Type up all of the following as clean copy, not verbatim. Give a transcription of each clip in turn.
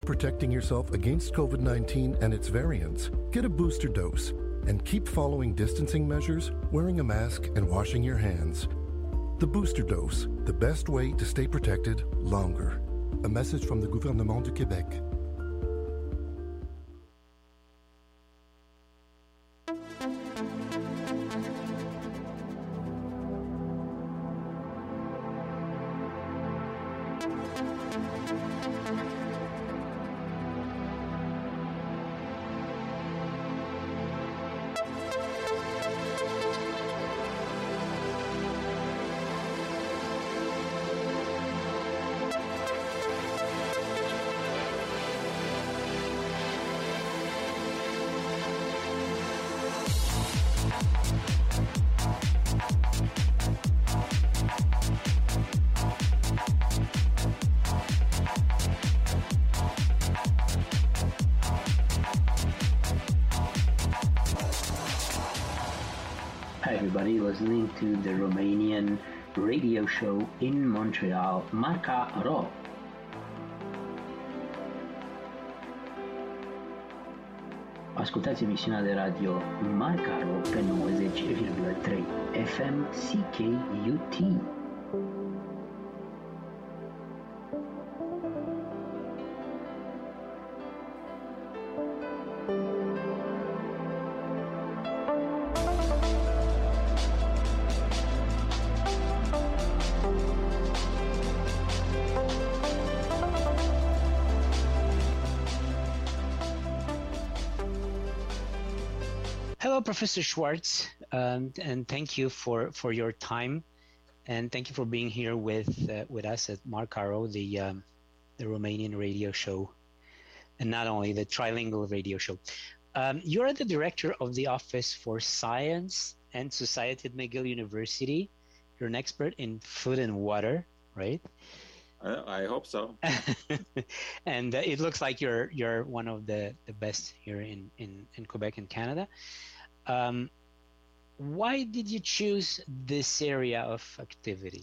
protecting yourself against COVID-19 and its variants, get a booster dose and keep following distancing measures, wearing a mask, and washing your hands. The booster dose, the best way to stay protected longer. A message from the Gouvernement du Québec. Hi everybody, listening to the Romanian radio show in Montreal, Marca Ro. Ascultați emisiunea de radio Marca Ro pe 90,3 FM CKUT. Hello, Professor Schwartz, and thank you for your time, and thank you for being here with us at Marca Ro, the Romanian radio show, and not only the trilingual radio show. You're the director of the Office for Science and Society at McGill University. You're an expert in food and water, right? I hope so. And it looks like you're one of the best here in Quebec and Canada. Why did you choose this area of activity?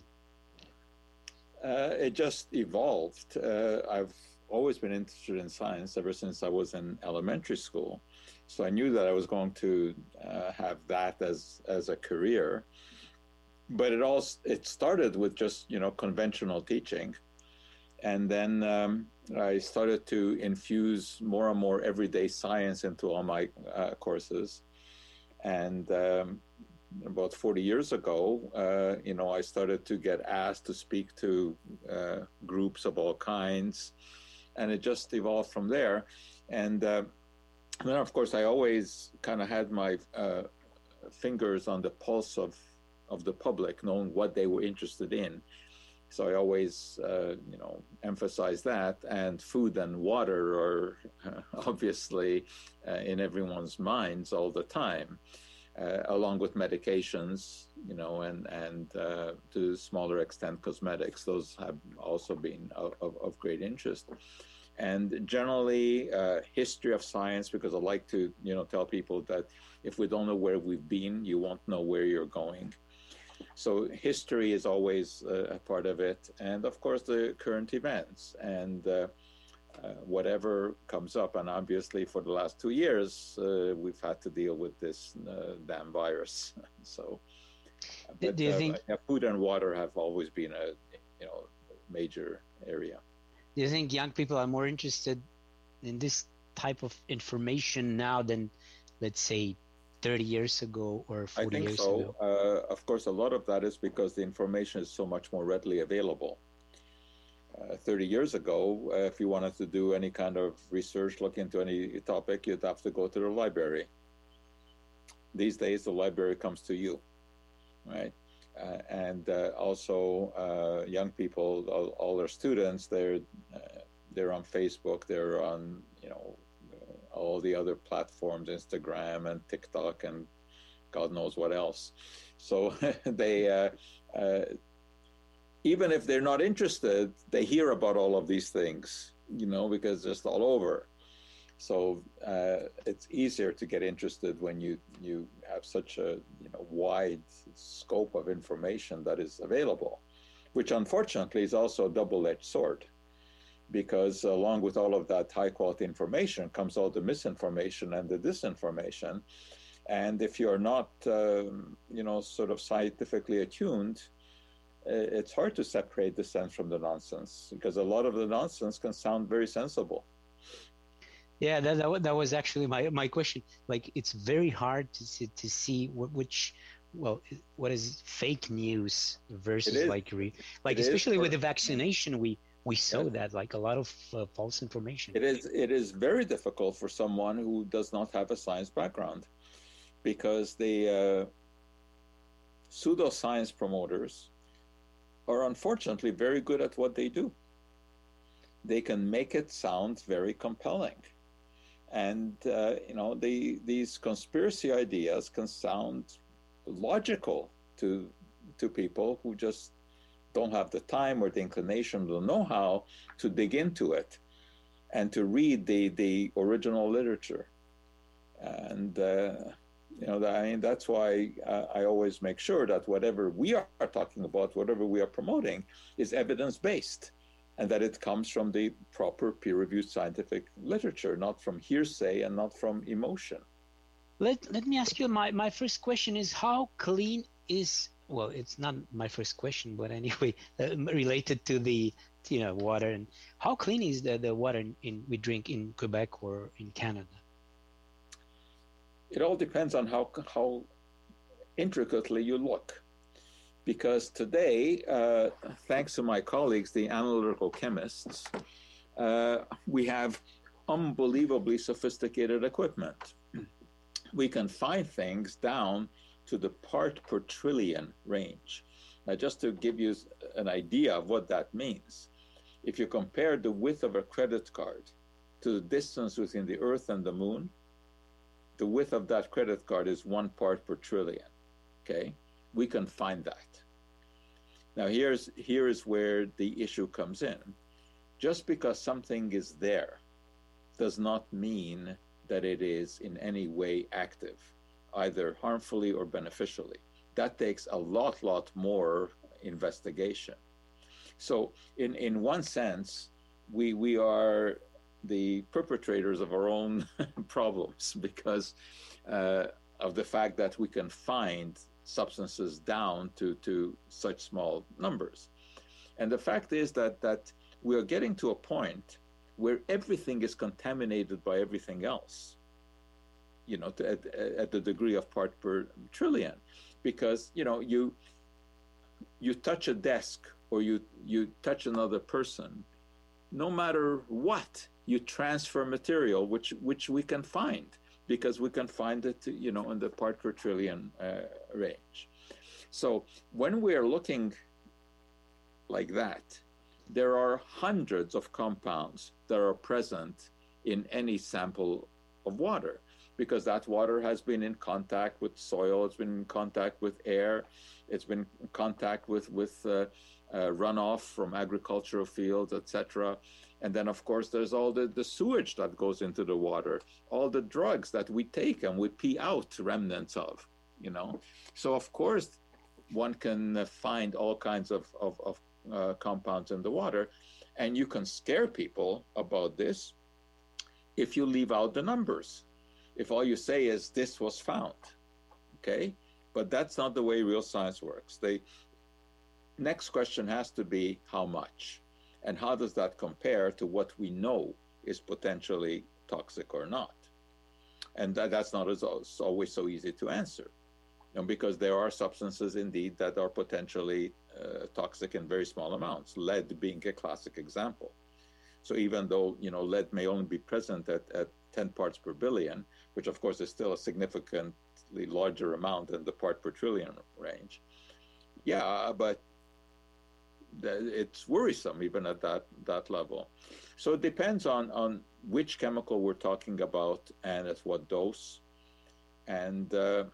It just evolved. I've always been interested in science ever since I was in elementary school. So I knew that I was going to have that as a career. But it started with just, conventional teaching. And then I started to infuse more and more everyday science into all my courses. And about 40 years ago, I started to get asked to speak to groups of all kinds. And it just evolved from there. And then, of course, I always kind of had my fingers on the pulse of the public, knowing what they were interested in. So I always, emphasize that, and food and water are obviously in everyone's minds all the time, along with medications, and to a smaller extent, cosmetics. Those have also been of great interest. And generally, history of science, because I like to, tell people that if we don't know where we've been, you won't know where you're going. So history is always a part of it, and of course the current events and whatever comes up. And obviously for the last 2 years, we've had to deal with this damn virus. So, do you think food and water have always been a major area? Do you think young people are more interested in this type of information now than, let's say, 30 years ago or 40 years ago? I think so. Of course, a lot of that is because the information is so much more readily available. 30 years ago, if you wanted to do any kind of research, look into any topic, you'd have to go to the library. These days, the library comes to you, right? And also, young people, all their students, they're on Facebook, they're on, all the other platforms, Instagram and TikTok and God knows what else. So they, even if they're not interested, they hear about all of these things, because it's just all over. So it's easier to get interested when you have such a wide scope of information that is available, which unfortunately is also a double-edged sword. because along with all of that high quality information comes all the misinformation and the disinformation. And if you're not, sort of scientifically attuned, it's hard to separate the sense from the nonsense, because a lot of the nonsense can sound very sensible. Yeah, that was actually my question. Like, it's very hard to see what is fake news versus especially with the vaccination, we saw that, like, a lot of false information. It is very difficult for someone who does not have a science background, because the pseudoscience promoters are unfortunately very good at what they do. They can make it sound very compelling. And, these conspiracy ideas can sound logical to people who just don't have the time or the inclination, the know-how to dig into it and to read the original literature. And, that's why I always make sure that whatever we are talking about, whatever we are promoting, is evidence-based, and that it comes from the proper peer-reviewed scientific literature, not from hearsay and not from emotion. Let me ask you, my first question is, how clean is, well, it's not my first question, but anyway, related to the water, and how clean is the water we drink in Quebec or in Canada? It all depends on how intricately you look. Because today, thanks to my colleagues, the analytical chemists, we have unbelievably sophisticated equipment. We can find things down to the part per trillion range. Now, just to give you an idea of what that means, if you compare the width of a credit card to the distance between the Earth and the Moon, the width of that credit card is 1 part per trillion, okay? We can find that. Now, here is where the issue comes in. Just because something is there does not mean that it is in any way active, either harmfully or beneficially. That takes a lot more investigation. So in one sense, we are the perpetrators of our own problems, because of the fact that we can find substances down to such small numbers. And the fact is that we are getting to a point where everything is contaminated by everything else, at the degree of part per trillion, because, you touch a desk or you touch another person, no matter what, you transfer material, which we can find, because we can find it, in the part per trillion range. So when we are looking like that, there are hundreds of compounds that are present in any sample of water, because that water has been in contact with soil, it's been in contact with air, it's been in contact with runoff from agricultural fields, etc. And then, of course, there's all the sewage that goes into the water, all the drugs that we take and we pee out remnants of, So, of course, one can find all kinds of compounds in the water, and you can scare people about this if you leave out the numbers. If all you say is, this was found, okay? But that's not the way real science works. The next question has to be, how much? And how does that compare to what we know is potentially toxic or not? And that's not always so easy to answer, because there are substances indeed that are potentially toxic in very small amounts, lead being a classic example. So even though, lead may only be present at 10 parts per billion, which of course is still a significantly larger amount than the part per trillion range. Yeah, but it's worrisome even at that level. So it depends on which chemical we're talking about and at what dose, and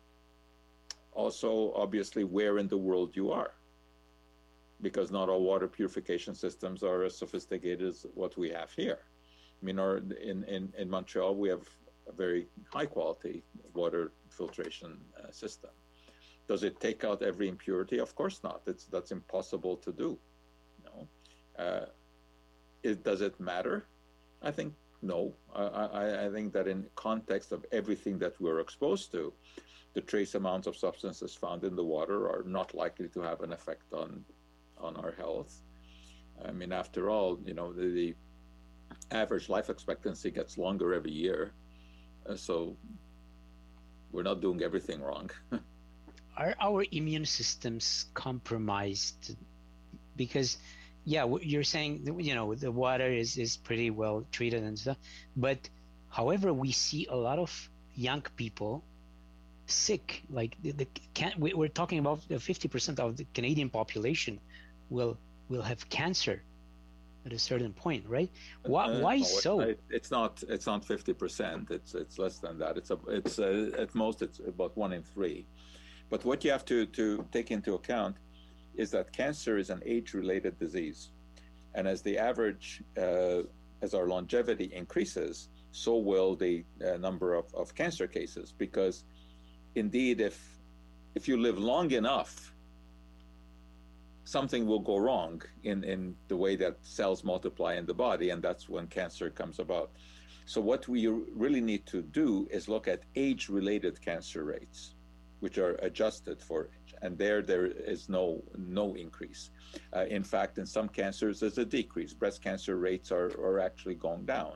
also obviously where in the world you are, because not all water purification systems are as sophisticated as what we have here. I mean, in Montreal we have a very high quality water filtration system. Does it take out every impurity? Of course not. That's impossible to do. Does it matter? I think no. I think that in context of everything that we're exposed to, the trace amounts of substances found in the water are not likely to have an effect on our health. I mean, after all, the average life expectancy gets longer every year, so we're not doing everything wrong. Are our immune systems compromised? Because, yeah, you're saying, the water is pretty well treated and stuff, but however, we see a lot of young people sick. Like we're talking about 50% of the Canadian population will have cancer at a certain point, right? Why no, so? It's not 50%. It's less than that. It's at most it's about 1 in 3. But what you have to take into account is that cancer is an age-related disease, and as the average, as our longevity increases, so will the number of cancer cases. Because indeed, if you live long enough, something will go wrong in the way that cells multiply in the body, and that's when cancer comes about. So what we really need to do is look at age-related cancer rates, which are adjusted for age, and there is no increase. In fact, in some cancers, there's a decrease. Breast cancer rates are actually going down.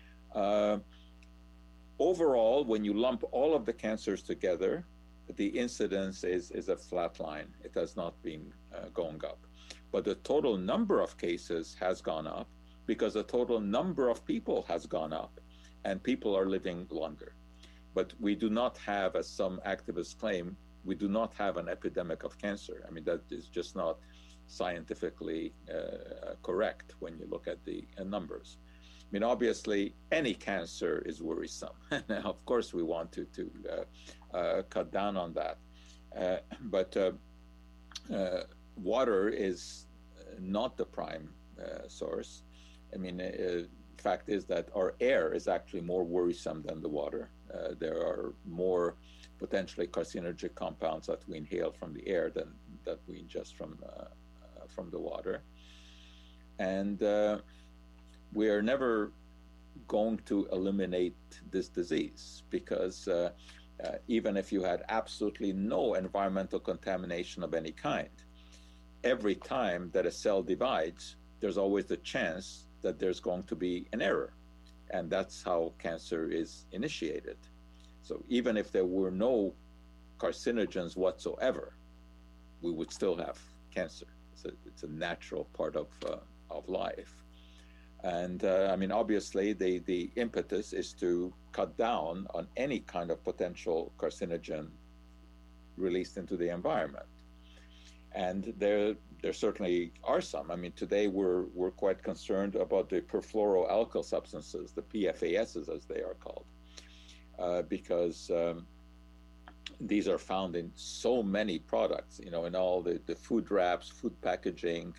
Overall, when you lump all of the cancers together, the incidence is a flat line. It has not been going up. But the total number of cases has gone up because the total number of people has gone up, and people are living longer. But we do not have, as some activists claim, we do not have an epidemic of cancer. I mean, that is just not scientifically correct when you look at the numbers. I mean, obviously, any cancer is worrisome. Now, of course, we want to cut down on that. But water is not the prime source. I mean, fact is that our air is actually more worrisome than the water. There are more potentially carcinogenic compounds that we inhale from the air than that we ingest from the water. And we are never going to eliminate this disease because even if you had absolutely no environmental contamination of any kind, every time that a cell divides, there's always the chance that there's going to be an error. And that's how cancer is initiated. So even if there were no carcinogens whatsoever, we would still have cancer. It's a natural part of life. And I mean, obviously, the impetus is to cut down on any kind of potential carcinogen released into the environment. And there certainly are some. I mean, today we're quite concerned about the perfluoroalkyl substances, the PFASs as they are called, because these are found in so many products, in all the food wraps, food packaging,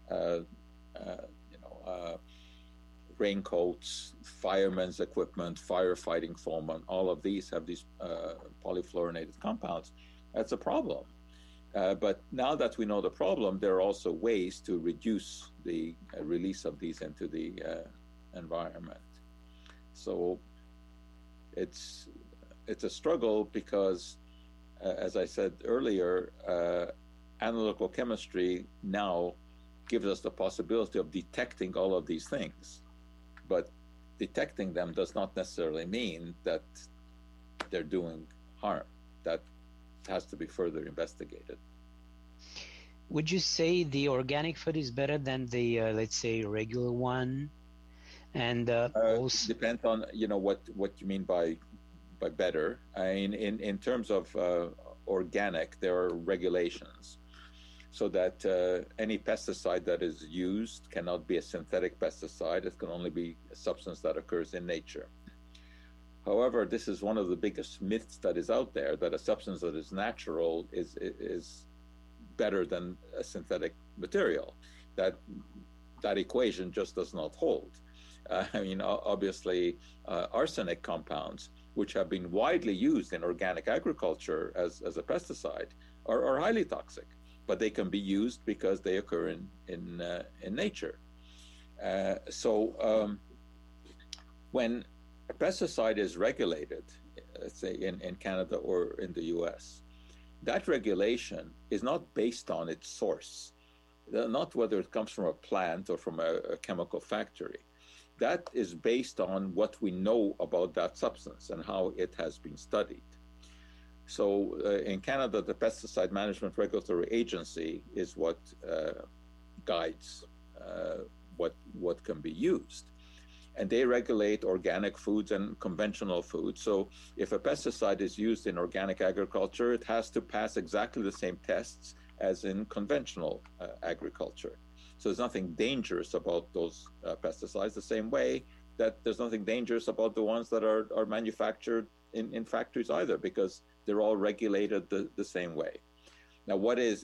raincoats, firemen's equipment, firefighting foam, and all of these have these polyfluorinated compounds. That's a problem. But now that we know the problem, there are also ways to reduce the release of these into the environment. So it's a struggle because, as I said earlier, analytical chemistry now gives us the possibility of detecting all of these things. But detecting them does not necessarily mean that they're doing harm. That has to be further investigated. Would you say the organic food is better than the, let's say, regular one? And also depends on what you mean by better. I mean, in terms of organic, there are regulations, so that any pesticide that is used cannot be a synthetic pesticide. It can only be a substance that occurs in nature. However, this is one of the biggest myths that is out there, that a substance that is natural is better than a synthetic material. That equation just does not hold. I mean, obviously, arsenic compounds, which have been widely used in organic agriculture as a pesticide, are highly toxic, but they can be used because they occur in nature. When a pesticide is regulated, let's say in Canada or in the US, that regulation is not based on its source, not whether it comes from a plant or from a chemical factory. That is based on what we know about that substance and how it has been studied. So in Canada, the Pesticide Management Regulatory Agency is what guides what can be used. And they regulate organic foods and conventional foods. So if a pesticide is used in organic agriculture, it has to pass exactly the same tests as in conventional agriculture. So there's nothing dangerous about those pesticides, the same way that there's nothing dangerous about the ones that are manufactured in factories either, because they're all regulated the same way. Now, what is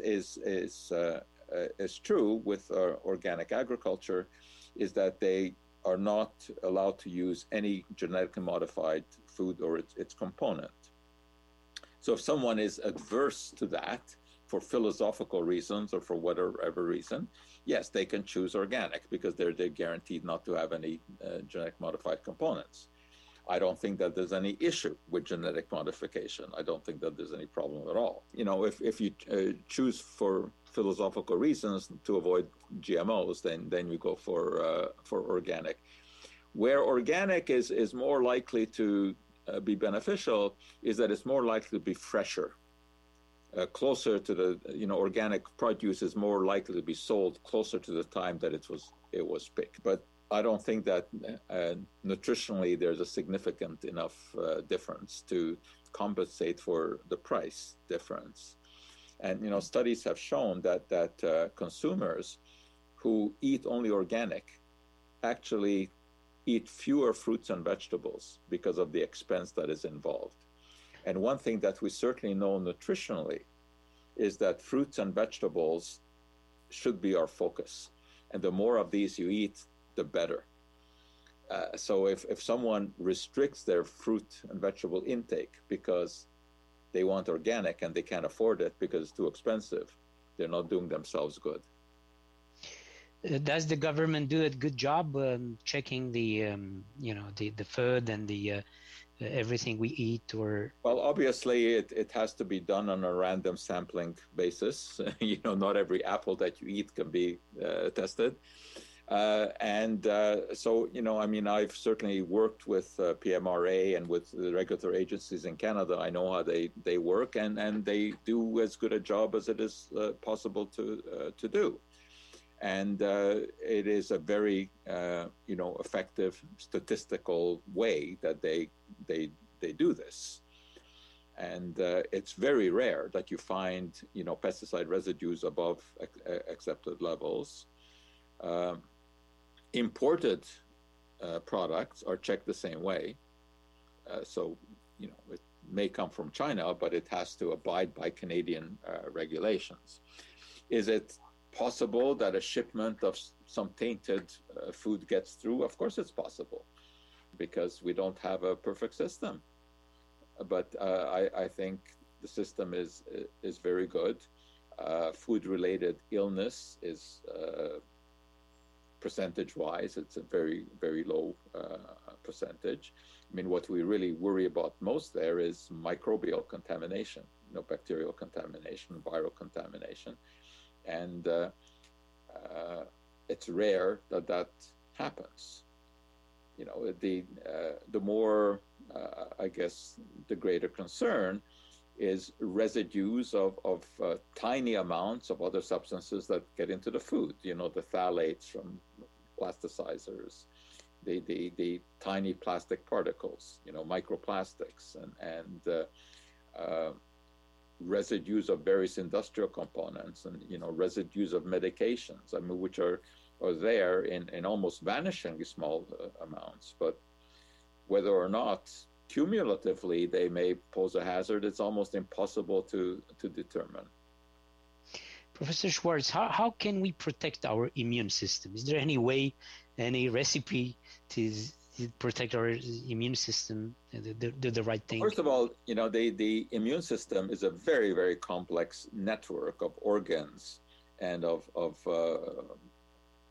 true with organic agriculture is that they are not allowed to use any genetically modified food or its component. So if someone is adverse to that for philosophical reasons or for whatever reason, yes, they can choose organic because they're guaranteed not to have any genetic modified components. I don't think that there's any issue with genetic modification. I don't think that there's any problem at all. You know, if you choose for philosophical reasons to avoid GMOs, then you go for organic. Where organic is more likely to be beneficial is that it's more likely to be fresher, closer to the, organic produce is more likely to be sold closer to the time that it was picked. But I don't think that nutritionally there's a significant enough difference to compensate for the price difference. And studies have shown that consumers who eat only organic actually eat fewer fruits and vegetables because of the expense that is involved. And one thing that we certainly know nutritionally is that fruits and vegetables should be our focus. And the more of these you eat, the better. So if someone restricts their fruit and vegetable intake because they want organic and they can't afford it because it's too expensive, they're not doing themselves good. Does the government do a good job checking the food and the everything we eat? Or well, obviously it has to be done on a random sampling basis. Not every apple that you eat can be tested. So, I've certainly worked with PMRA and with the regulatory agencies in Canada. I know how they work, and they do as good a job as it is possible to do. And it is a very, effective statistical way that they do this. And it's very rare that you find, pesticide residues above accepted levels. Imported products are checked the same way. So, it may come from China, but it has to abide by Canadian regulations. Is it possible that a shipment of some tainted food gets through? Of course it's possible, because we don't have a perfect system. But I think the system is very good. Food-related illness is percentage-wise, it's a very, very low percentage. What we really worry about most there is microbial contamination, bacterial contamination, viral contamination. And it's rare that happens. The more, I guess, the greater concern is residues of tiny amounts of other substances that get into the food. The phthalates from plasticizers, the tiny plastic particles, microplastics, and residues of various industrial components, and residues of medications, which are there in almost vanishingly small amounts. But whether or not cumulatively they may pose a hazard, it's almost impossible to determine. Professor Schwartz, how can we protect our immune system? Is there any way, any recipe to protect our immune system, do the right thing? First of all, the immune system is a very, very complex network of organs and of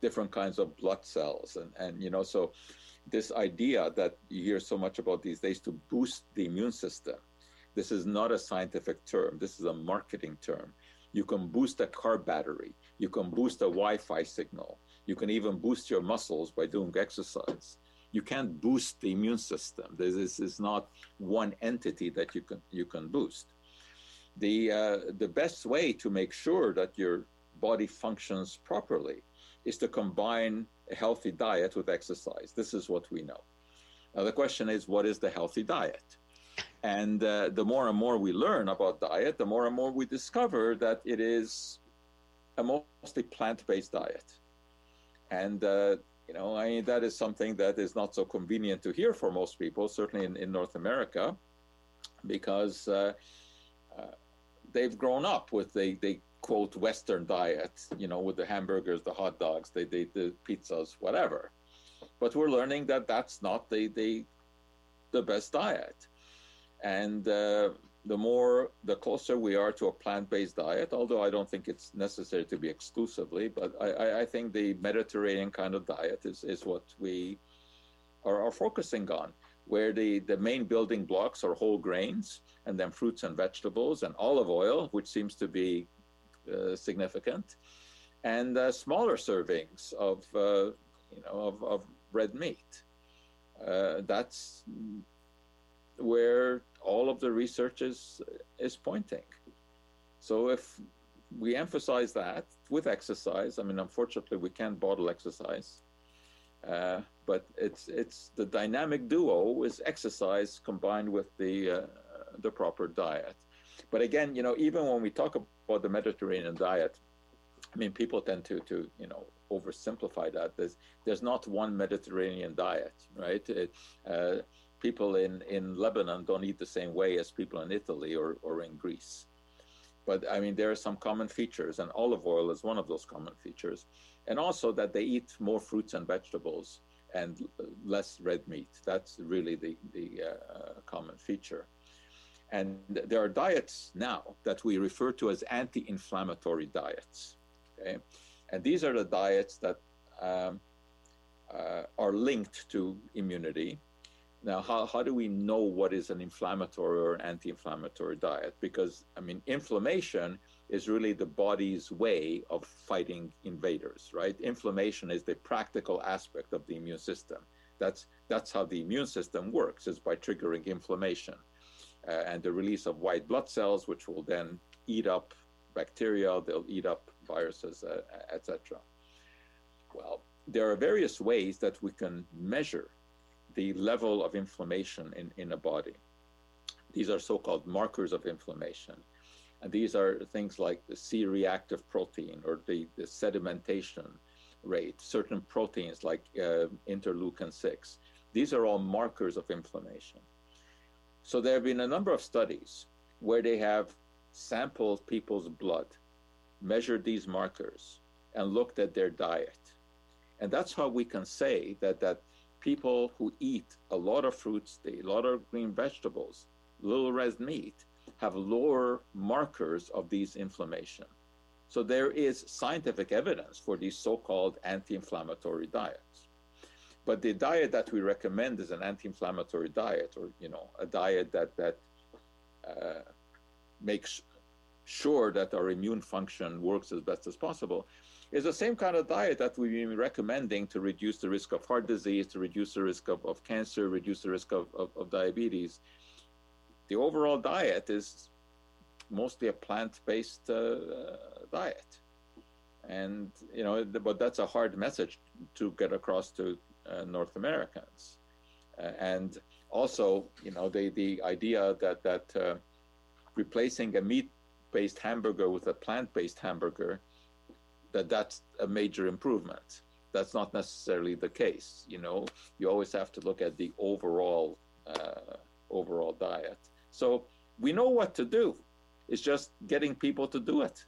different kinds of blood cells. And so this idea that you hear so much about these days to boost the immune system, this is not a scientific term. This is a marketing term. You can boost a car battery. You can boost a Wi-Fi signal. You can even boost your muscles by doing exercise. You can't boost the immune system. This is not one entity that you can boost. The best way to make sure that your body functions properly is to combine a healthy diet with exercise. This is what we know. Now the question is, what is the healthy diet? And the more and more we learn about diet, the more and more we discover that it is a mostly plant-based diet. And that is something that is not so convenient to hear for most people, certainly in North America, because they've grown up with the quote Western diet, with the hamburgers, the hot dogs, the pizzas, whatever. But we're learning that that's not the best diet. And the closer we are to a plant-based diet, although I don't think it's necessary to be exclusively, but I think the Mediterranean kind of diet is what we are focusing on, where the main building blocks are whole grains, and then fruits and vegetables, and olive oil, which seems to be significant, and smaller servings of red meat. That's where all of the research is pointing. So if we emphasize that with exercise, unfortunately we can't bottle exercise, but it's the dynamic duo is exercise combined with the proper diet. But again, even when we talk about the Mediterranean diet, people tend to oversimplify that. There's not one Mediterranean diet, right? People in Lebanon don't eat the same way as people in Italy or in Greece. But there are some common features, and olive oil is one of those common features. And also that they eat more fruits and vegetables and less red meat. That's really the common feature. And there are diets now that we refer to as anti-inflammatory diets. Okay? And these are the diets that are linked to immunity. Now, how do we know what is an inflammatory or anti-inflammatory diet? Because, inflammation is really the body's way of fighting invaders, right? Inflammation is the practical aspect of the immune system. That's how the immune system works, is by triggering inflammation and the release of white blood cells, which will then eat up bacteria, they'll eat up viruses, etc. Well, there are various ways that we can measure the level of inflammation in a body. These are so-called markers of inflammation. And these are things like the C-reactive protein or the sedimentation rate, certain proteins like interleukin-6. These are all markers of inflammation. So there have been a number of studies where they have sampled people's blood, measured these markers, and looked at their diet. And that's how we can say that people who eat a lot of fruits, a lot of green vegetables, little red meat, have lower markers of these inflammation. So there is scientific evidence for these so-called anti-inflammatory diets. But the diet that we recommend is an anti-inflammatory diet, or a diet that makes sure that our immune function works as best as possible, is the same kind of diet that we've been recommending to reduce the risk of heart disease, to reduce the risk of cancer, reduce the risk of diabetes. The overall diet is mostly a plant-based diet. And, but that's a hard message to get across to North Americans. And also, the idea that replacing a meat-based hamburger with a plant-based hamburger, that's a major improvement. That's not necessarily the case. You always have to look at the overall diet. So we know what to do. It's just getting people to do it.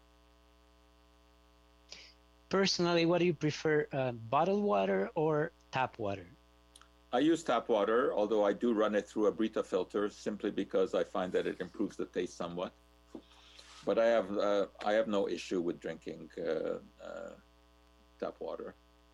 Personally, what do you prefer, bottled water or tap water? I use tap water, although I do run it through a Brita filter simply because I find that it improves the taste somewhat. But I have no issue with drinking tap water.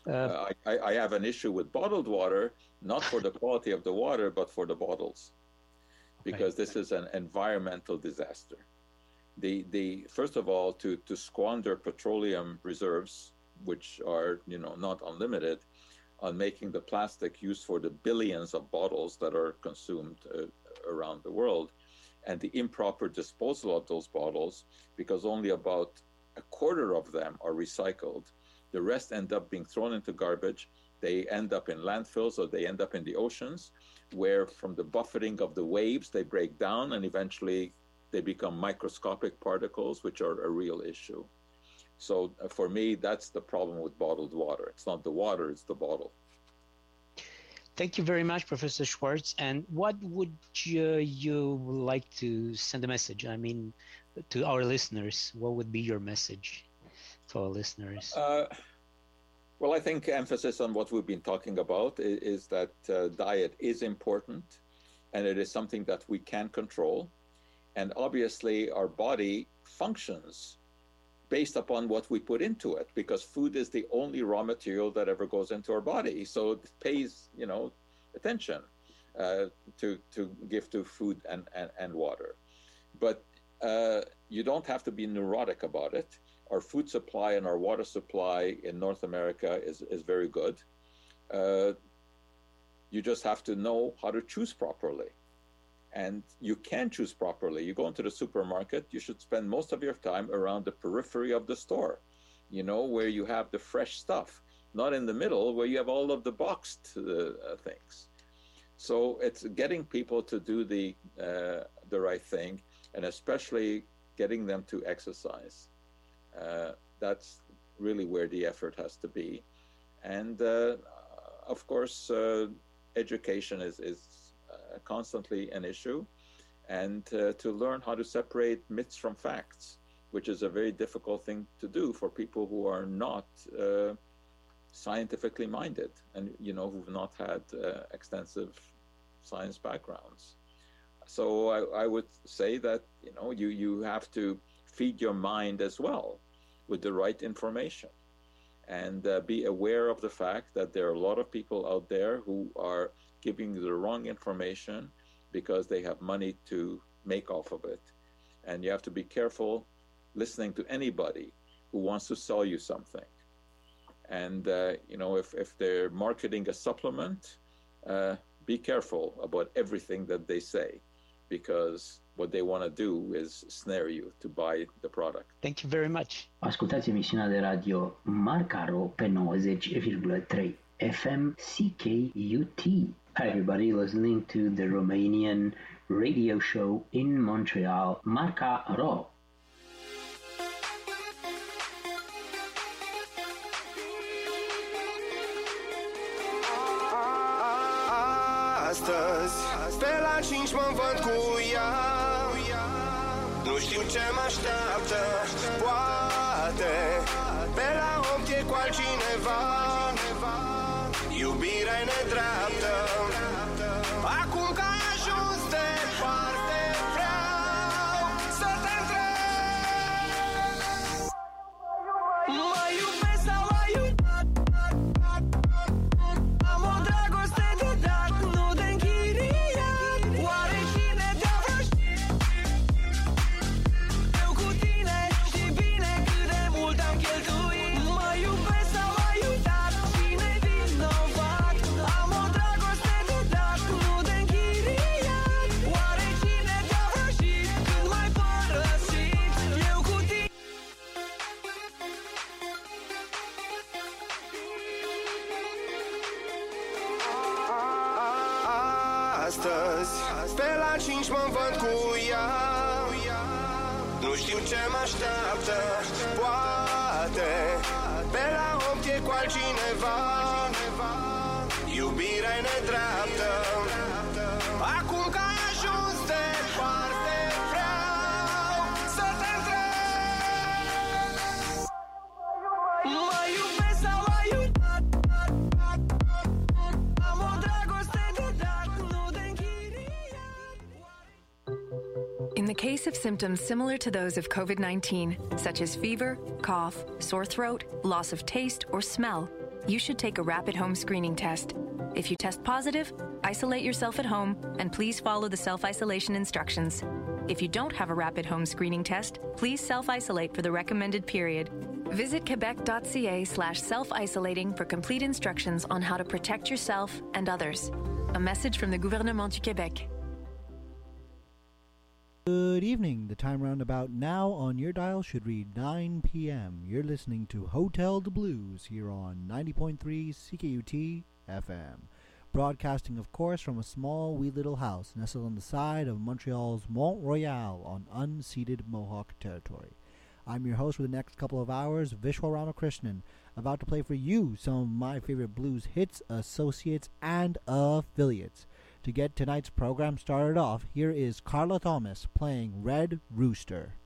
I have an issue with bottled water, not for the quality of the water, but for the bottles, because this is an environmental disaster. First of all, to squander petroleum reserves, which are not unlimited, on making the plastic used for the billions of bottles that are consumed around the world, and the improper disposal of those bottles, because only about a quarter of them are recycled. The rest end up being thrown into garbage. They end up in landfills, or they end up in the oceans, where from the buffeting of the waves, they break down, and eventually they become microscopic particles, which are a real issue. So for me, that's the problem with bottled water. It's not the water, it's the bottle. Thank you very much, Professor Schwartz. And what would you like to send a message? I mean, to our listeners, what would be your message to our listeners? Well, I think emphasis on what we've been talking about is that diet is important, and it is something that we can control. And obviously, our body functions based upon what we put into it, because food is the only raw material that ever goes into our body. So it pays, attention to give to food and water. But you don't have to be neurotic about it. Our food supply and our water supply in North America is very good. You just have to know how to choose properly. And you can choose properly. You go into the supermarket, you should spend most of your time around the periphery of the store, where you have the fresh stuff, not in the middle where you have all of the boxed things. So it's getting people to do the right thing, and especially getting them to exercise. That's really where the effort has to be. And of course, education is constantly an issue, and to learn how to separate myths from facts, which is a very difficult thing to do for people who are not scientifically minded, and who've not had extensive science backgrounds. So I would say that you have to feed your mind as well with the right information, and be aware of the fact that there are a lot of people out there who are giving you the wrong information because they have money to make off of it. And you have to be careful listening to anybody who wants to sell you something. And, if they're marketing a supplement, be careful about everything that they say, because what they want to do is snare you to buy the product. Thank you very much. Ascultați emisiunea de radio Marcaro pe 90,3 FM CKUT. Hi everybody, listening to the Romanian radio show in Montreal, Marcaro. Astăzi, pe la 5 mă văd cu ea. Nu știu ce mă așteaptă. Poate pe la 8 e cu altcineva. Iubirea-i nedreaptă. Acum că ai ajuns departe, vreau să te întreb. Mă iubesc sau ai uitat? Am o dragoste de dat, nu de închiriat. Oare cine te-a vrăjit? Eu cu tine știi bine cât de mult am cheltuit. Mă iubesc sau ai uitat? Cine vinovat? Am o dragoste de dat, nu de închiriat. Oare cine te-a vrăjit când m-ai părăsit? Eu cu tine. Astăzi, pe la 5 mă văd cu ea. Nu știu ce mă așteaptă. Poate pe la 8 e cu altcineva. Iubirea-i nedreaptă. Acum că ai ajuns departe, vreau să te întreb. Mă iubesc sau ai uitat? Am o dragoste de dat, nu de închiriat. In the case of symptoms similar to those of COVID-19, such as fever, cough, sore throat, loss of taste or smell, you should take a rapid home screening test. If you test positive, isolate yourself at home and please follow the self-isolation instructions. If you don't have a rapid home screening test, please self-isolate for the recommended period. Visit quebec.ca/self-isolating for complete instructions on how to protect yourself and others. A message from the Gouvernement du Québec. Good evening. The time roundabout now on your dial should read 9 p.m. You're listening to Hotel de Blues here on 90.3 CKUT FM. Broadcasting, of course, from a small, wee little house nestled on the side of Montreal's Mont-Royal on unceded Mohawk territory. I'm your host for the next couple of hours, Vishwa Ramakrishnan, about to play for you some of my favorite blues hits, associates, and affiliates. To get tonight's program started off, here is Carla Thomas playing Red Rooster.